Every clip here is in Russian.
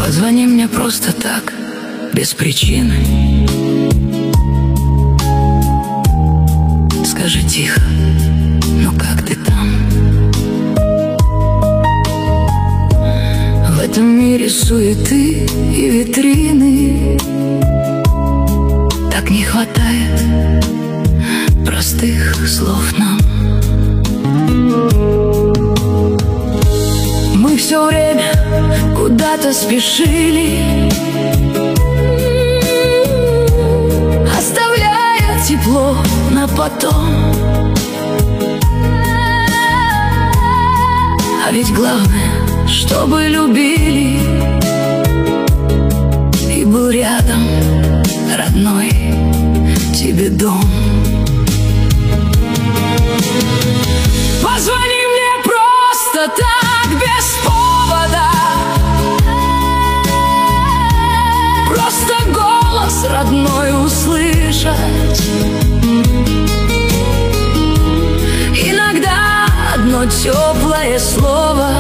Позвони мне просто так, без причины. Скажи тихо, ну как ты там? В этом мире суеты и витрины так не хватает простых слов нам. Мы все время куда-то спешили, оставляя тепло на потом. А ведь главное, чтобы любили и был рядом родной тебе дом. Позвони мне просто так, без повода, просто голос родной услышать. Иногда одно теплое слово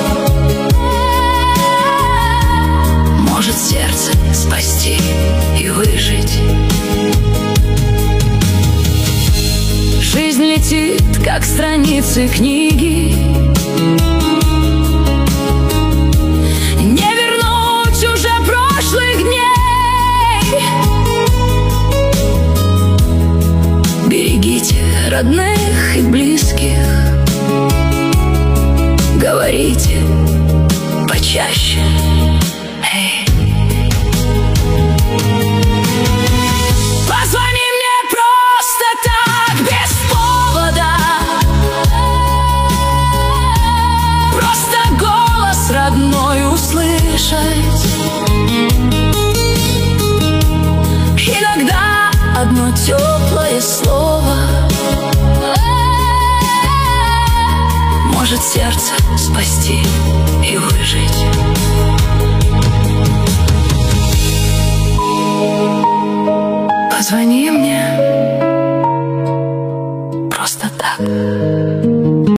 может сердце спасти и выжить. Жизнь летит, как страницы книги, не вернуть уже прошлых дней. Берегите родных и близких, говорите почаще. Позвони мне просто так, без повода, просто голос родной услышать. Иногда одно теплое слово может сердце спасти и выжить. Позвони мне